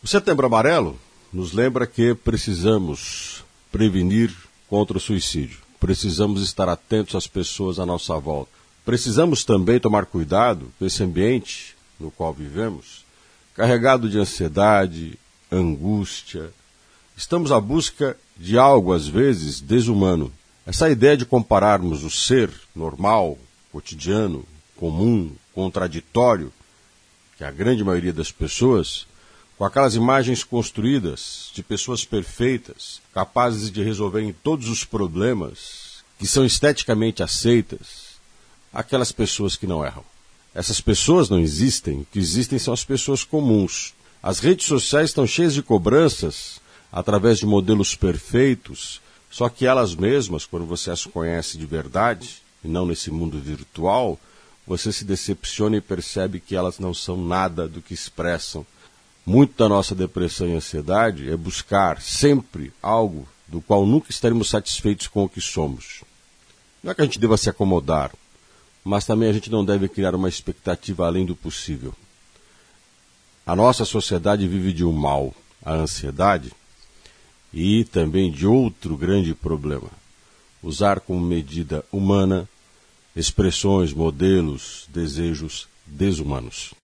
O Setembro Amarelo nos lembra que precisamos prevenir contra o suicídio. Precisamos estar atentos às pessoas à nossa volta. Precisamos também tomar cuidado com esse ambiente no qual vivemos, carregado de ansiedade, angústia. Estamos à busca de algo, às vezes, desumano. Essa ideia de compararmos o ser normal, cotidiano, comum, contraditório, que é a grande maioria das pessoas, com aquelas imagens construídas de pessoas perfeitas, capazes de resolverem todos os problemas, que são esteticamente aceitas, aquelas pessoas que não erram. Essas pessoas não existem, o que existem são as pessoas comuns. As redes sociais estão cheias de cobranças através de modelos perfeitos, só que elas mesmas, quando você as conhece de verdade, e não nesse mundo virtual, você se decepciona e percebe que elas não são nada do que expressam. Muito da nossa depressão e ansiedade é buscar sempre algo do qual nunca estaremos satisfeitos com o que somos. Não é que a gente deva se acomodar, mas também a gente não deve criar uma expectativa além do possível. A nossa sociedade vive de um mal, a ansiedade, e também de outro grande problema: usar como medida humana expressões, modelos, desejos desumanos.